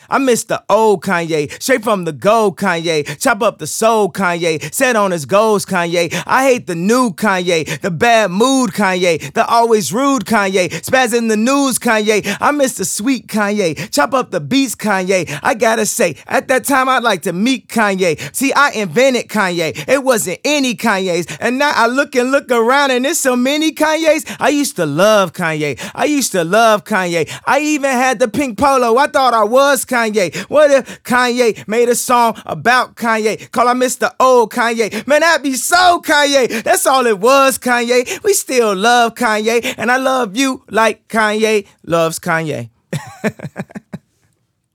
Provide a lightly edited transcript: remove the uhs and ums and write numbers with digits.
I miss the old Kanye, straight from the gold Kanye. Chop up the soul Kanye, set on his goals Kanye. I hate the new Kanye, the bad mood Kanye, the always rude Kanye, spaz in the news Kanye. I miss the sweet Kanye, chop up the beats Kanye. I gotta say, at that time I'd like to meet Kanye. See, I invented Kanye, it wasn't any Kanye's. And now I look around and there's so many Kanye's. I used to love Kanye, I used to love Kanye. I even had the pink polo, I thought I was Kanye. What if Kanye made a song about Kanye? Call I miss the old Kanye. Man, that'd be so Kanye. That's all it was, Kanye. We still love Kanye, and I love you like Kanye loves Kanye.